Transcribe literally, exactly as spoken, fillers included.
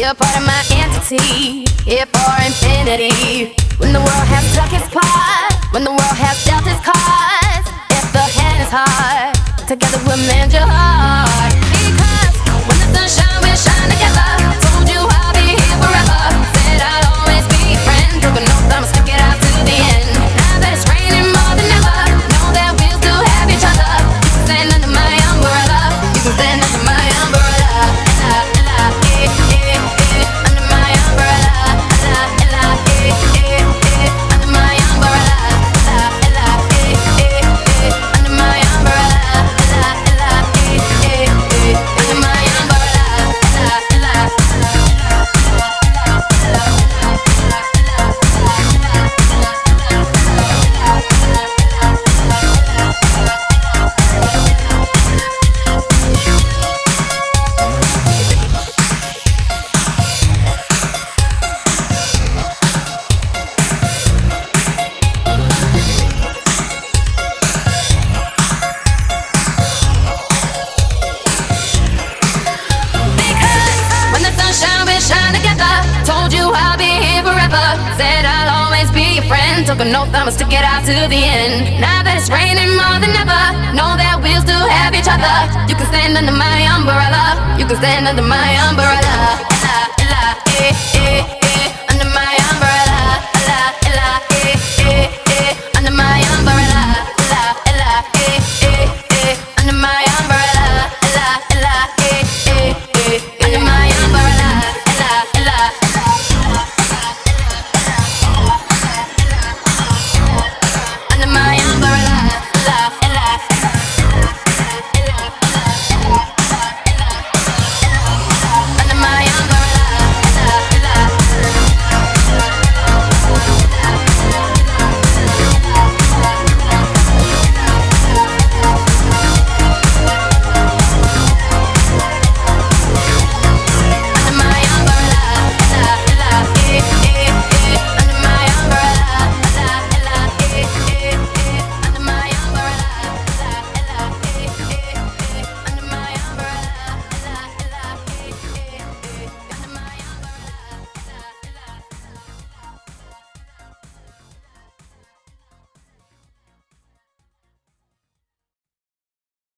You're part of my entity, here for infinity. When the world has struck its part, when the world has dealt its cards, if the hand is hard, together we'll mend your heart. Because when the sun shines, we'll shine together. Told you I'll be here forever. Said I'll always be your friend. Took an oath, I'ma stick it out to the end. Now that it's raining more than ever, know that we'll still have each other. You can stand under my umbrella. You can stand under my umbrella. Ella, Ella, eh, eh, eh, under my umbrella. Ella, Ella, eh, eh, eh, under my umbrella. Ella, Ella, eh, eh, eh, under my umbrella. Ella, Ella, eh, eh, eh, under my umbrella. Ella, Ella, when the sun shines, we'll shine together. Told you I'll be here forever. Said I'll always be your friend. Took an oath, I'ma stick it out to the end. Now that it's raining more than ever, know that we'll still have each other. You can stand under my umbrella. You can stand under my umbrella. Ella, Ella, eh, eh, eh.